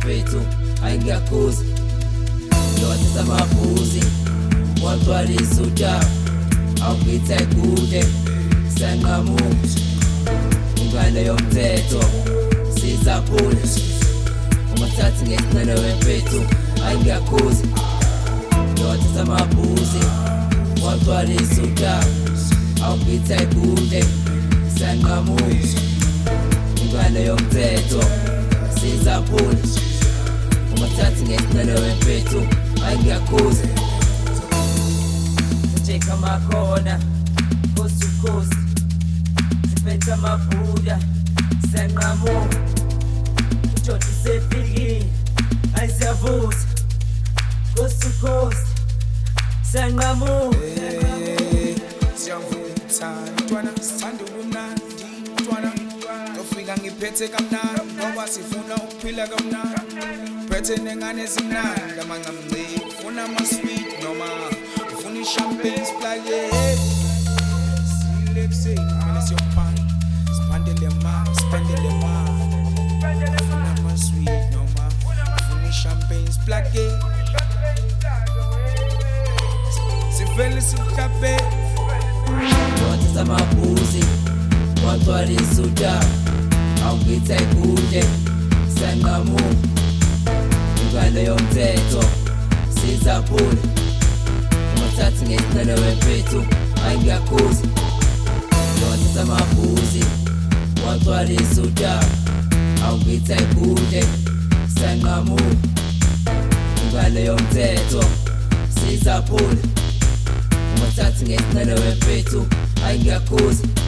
wemfethu ayingiyakhuza ngiyothatha amaphuzi wagcwalisa udaba awugithe kude sengamuthi ingane yomthetho sizaphula ungathathi ngesinqele wemfethu ayingiyakhuza ngiyothatha amaphuzi wagcwalisa udaba awugithe kude sengamuthi ingane yomthetho sizaphula ungathathi ngesinqele wemfethu ayingiyakhuza sijeka amakhona kosukhosi siphethe amabhuda senqamuka ujodi sefikile ayisiyavuza kosukhosi senqamuka siyavutha ntwana sithanda ubumnandi ntwana tofika ngiphethe kamnandi ngoba sifuna ukuphila kamnandi phethe nengane ezimnandi amanqamnci ufuna ama-sweet noma ufuna i-champagne splaye silebuseni mina siyophanda siphandele mali spendele mali ufuna ama-sweet noma ufuna i-champagne splaye sivele sikuhlabe ngiyothatha amaphuzi wagcwalisa udaba awugithe kude senqamuka ingane yomthetho sizaphula ungathathi ngesinqele wemfethu ayingiyakhuza ngiyothatha amaphuzi wagcwalisa udaba awugithe kude senqamuka ingane yomthetho sizaphula ungathathi ngesinqele wemfethu ayingiyakhuza